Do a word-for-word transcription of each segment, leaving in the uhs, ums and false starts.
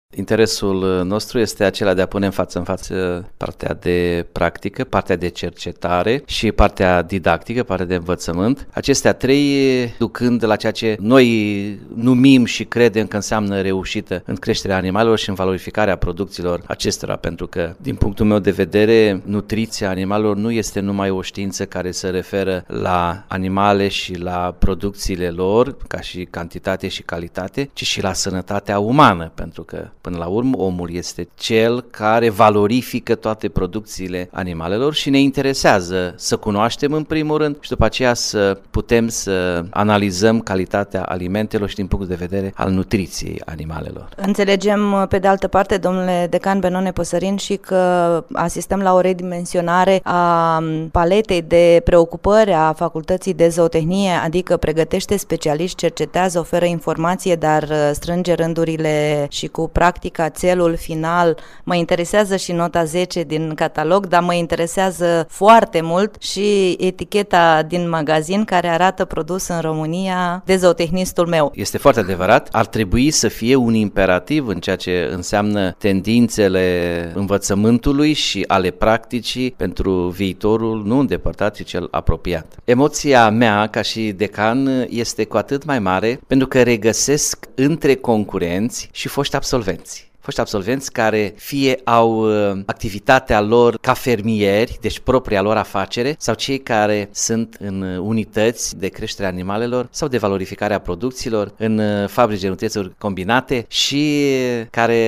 Interesul nostru este acela de a pune în față în față partea de practică, partea de cercetare și partea didactică, partea de învățământ. Acestea trei ducând la ceea ce noi numim și credem că înseamnă reușită în creșterea animalelor și în valorificarea producțiilor acestora, pentru că, din punctul meu de vedere, nutriția animalelor nu este numai o știință care se referă la animale și la producțiile lor, ca și cantitate și calitate, ci și la sănătatea umană, pentru că până la urmă, omul este cel care valorifică toate producțiile animalelor și ne interesează să cunoaștem în primul rând și după aceea să putem să analizăm calitatea alimentelor și din punct de vedere al nutriției animalelor. Înțelegem, pe de altă parte, domnule decan Benone Păsărin, și că asistăm la o redimensionare a paletei de preocupări a Facultății de Zootehnie, adică pregătește specialiști, cercetează, oferă informație, dar strânge rândurile și cu practica, țelul final. Mă interesează și nota zece din catalog, dar mă interesează foarte mult și eticheta din magazin care arată produs în România de zootehnistul meu. Este foarte adevărat, ar trebui să fie un imperativ în ceea ce înseamnă tendințele învățământului și ale practicii pentru viitorul nu îndepărtat, ci cel apropiat. Emoția mea ca și decan este cu atât mai mare pentru că regăsesc între concurenți și foști absolvenți. Foști absolvenți care fie au uh, activitatea lor ca fermieri, deci propria lor afacere, sau cei care sunt în unități de creștere animalelor sau de valorificare a producțiilor în uh, fabrici de nutriție combinate și care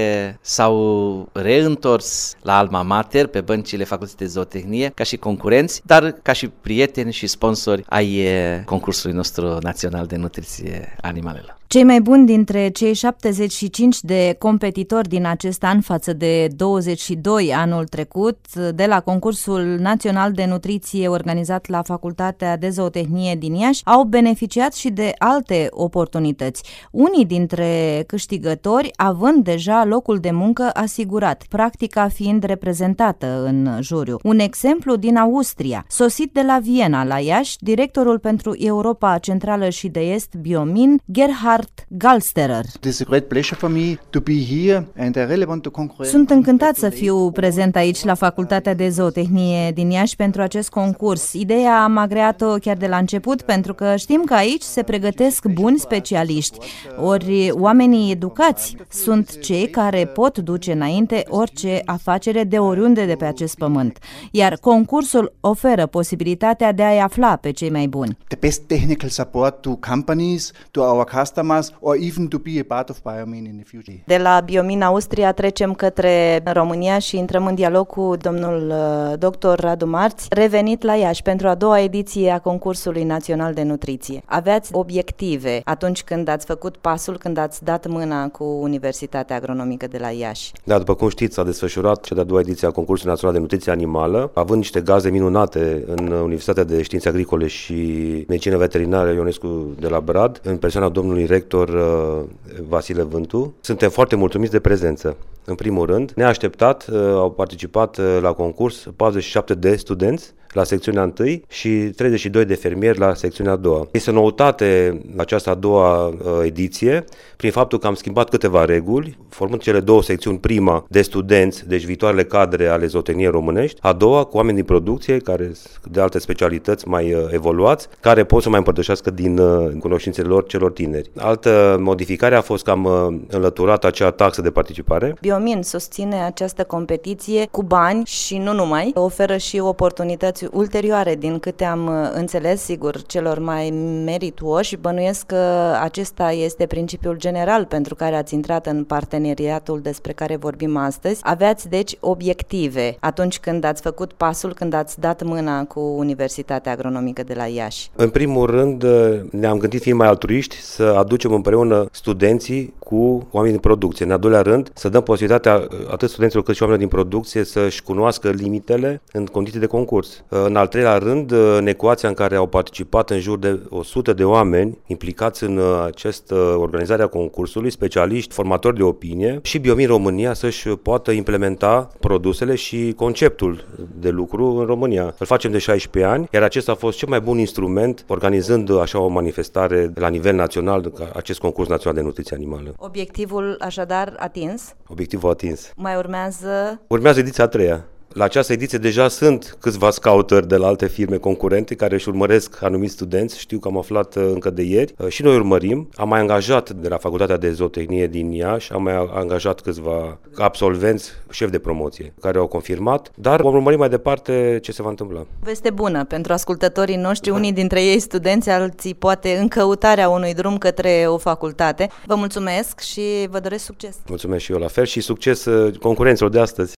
s-au reîntors la alma mater pe băncile Facultății de Zootehnie ca și concurenți, dar ca și prieteni și sponsori ai uh, concursului nostru național de nutriție animalelor. Cei mai buni dintre cei șaptezeci și cinci de competitori din acest an față de douăzeci și doi anul trecut, de la concursul național de nutriție organizat la Facultatea de Zootehnie din Iași, au beneficiat și de alte oportunități. Unii dintre câștigători având deja locul de muncă asigurat, practica fiind reprezentată în juriu. Un exemplu din Austria, sosit de la Viena la Iași, directorul pentru Europa Centrală și de Est, Biomin, Gerhard Galsterer. Sunt încântat să fiu prezent aici la Facultatea de Zootehnie din Iași pentru acest concurs. Ideea am agreat-o chiar de la început pentru că știm că aici se pregătesc buni specialiști. Ori oamenii educați sunt cei care pot duce înainte orice afacere de oriunde de pe acest pământ. Iar concursul oferă posibilitatea de a-i afla pe cei mai buni. The best technical support to companies, to our customers, or even to be a part of Biomin in the future. De la Biomin Austria trecem către România și intrăm în dialog cu domnul doctor Radu Marți, revenit la Iași pentru a doua ediție a concursului național de nutriție. Aveați obiective atunci când ați făcut pasul, când ați dat mâna cu Universitatea Agronomică de la Iași. Da, după cum știți, s-a desfășurat cea de-a doua ediție a concursului național de nutriție animală, având niște gaze minunate în Universitatea de Științe Agricole și Medicină Veterinară Ionescu de la Brad, în persoana domnului rector Vasile Vântu. Suntem foarte mulțumiți de prezență. În primul rând, neașteptat, au participat la concurs patruzeci și șapte de studenți la secțiunea întâi și treizeci și doi de fermieri la secțiunea a doua. Este o noutate această a doua ediție prin faptul că am schimbat câteva reguli, formând cele două secțiuni, prima de studenți, deci viitoarele cadre ale zootehniei românești, a doua cu oameni din producție, care de alte specialități mai evoluați, care pot să mai împărtășească din cunoștințele lor celor tineri. Altă modificare a fost că am înlăturat acea taxă de participare. Biomin susține această competiție cu bani și nu numai, oferă și oportunități ulterioare, din câte am înțeles, sigur, celor mai merituoși. Bănuiesc că acesta este principiul general pentru care ați intrat în parteneriatul despre care vorbim astăzi. Aveați, deci, obiective atunci când ați făcut pasul, când ați dat mâna cu Universitatea Agronomică de la Iași. În primul rând, ne-am gândit, fiind mai altruiști, să aducem împreună studenții cu oamenii din producție. În al doilea rând, să dăm posibilitatea atât studenților cât și oamenilor din producție să-și cunoască limitele în condiții de concurs. În al treilea rând, în ecuația în care au participat în jur de o sută de oameni implicați în această organizare a concursului, specialiști, formatori de opinie și Biomil România să-și poată implementa produsele și conceptul de lucru în România. Îl facem de șaisprezece ani, iar acesta a fost cel mai bun instrument organizând așa o manifestare la nivel național, acest concurs național de nutriție animală. Obiectivul așadar atins? Obiectivul atins. Mai urmează? Urmează ediția a treia. La această ediție deja sunt câțiva scouteri de la alte firme concurente care își urmăresc anumiți studenți, știu că am aflat încă de ieri și noi urmărim. Am mai angajat de la Facultatea de Zootehnie din Iași, am mai angajat câțiva absolvenți, șefi de promoție, care au confirmat, dar vom urmări mai departe ce se va întâmpla. Veste bună pentru ascultătorii noștri, unii dintre ei studenți, alții poate în căutarea unui drum către o facultate. Vă mulțumesc și vă doresc succes! Mulțumesc și eu la fel și succes concurenților de astăzi!